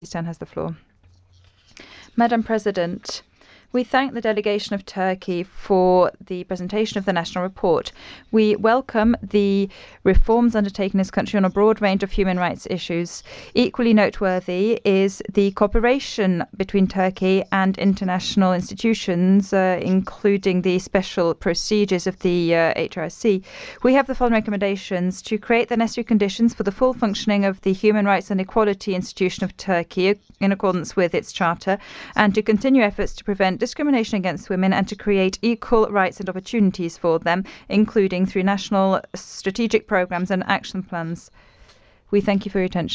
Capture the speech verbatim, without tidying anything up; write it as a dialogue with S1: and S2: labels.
S1: Pakistan has the floor. Madam President, we thank the delegation of Turkey for the presentation of the national report. We welcome the reforms undertaken in this country on a broad range of human rights issues. Equally noteworthy is the cooperation between Turkey and international institutions, uh, including the special procedures of the uh, H R C. We have the following recommendations: to create the necessary conditions for the full functioning of the Human Rights and Equality Institution of Turkey in accordance with its charter, and to continue efforts to prevent discrimination against women and to create equal rights and opportunities for them, including through national strategic programs and action plans. We thank you for your attention.